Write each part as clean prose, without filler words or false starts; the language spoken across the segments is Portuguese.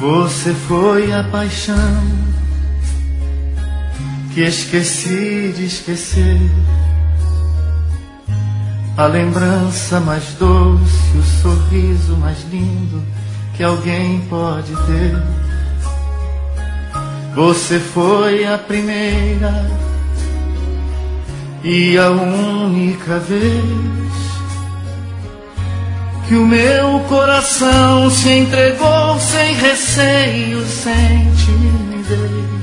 Você foi a paixão que esqueci de esquecer, a lembrança mais doce, o sorriso mais lindo que alguém pode ter. Você foi a primeira e a única vez que o meu coração se entregou sem receio, sem timidez.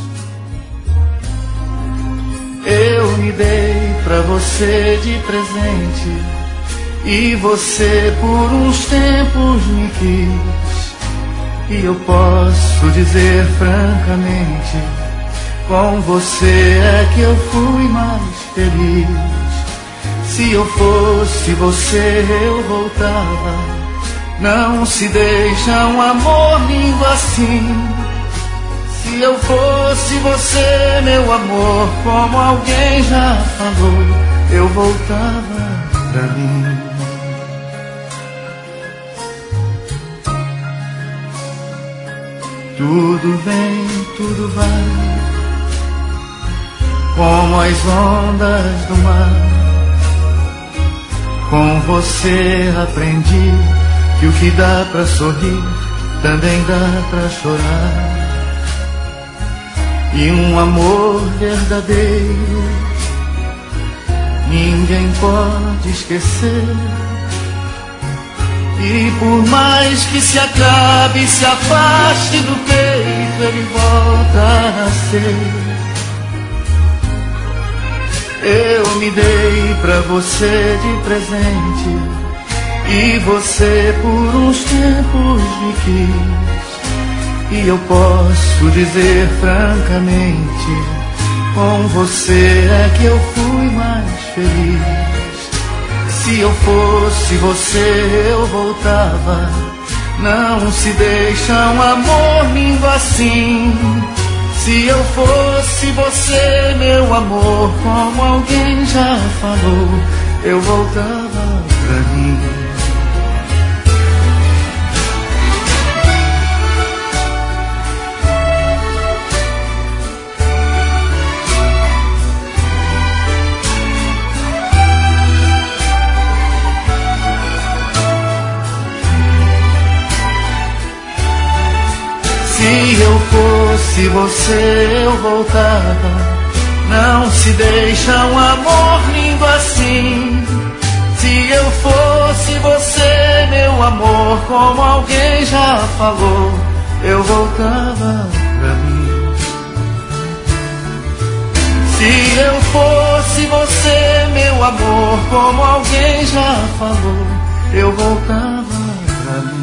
Eu me dei pra você de presente e você por uns tempos me quis. E eu posso dizer francamente, com você é que eu fui mais feliz. Se eu fosse você eu voltava. Não se deixa um amor lindo assim. Se eu fosse você, meu amor, como alguém já falou, eu voltava pra mim. Tudo vem, tudo vai, como as ondas do mar. Com você aprendi que o que dá pra sorrir também dá pra chorar. E um amor verdadeiro ninguém pode esquecer. E por mais que se acabe, se afaste do peito, ele volta a ser. Eu me dei pra você de presente e você por uns tempos me quis. E eu posso dizer francamente, com você é que eu fui mais feliz. Se eu fosse você eu voltava. Não se deixa um amor lindo assim. Se eu fosse você, meu amor, como alguém já falou, eu voltava pra mim. Se eu fosse você, eu voltava. Não se deixa um amor lindo assim. Se eu fosse você, meu amor, como alguém já falou, eu voltava pra mim. Se eu fosse você, meu amor, como alguém já falou, eu voltava pra mim.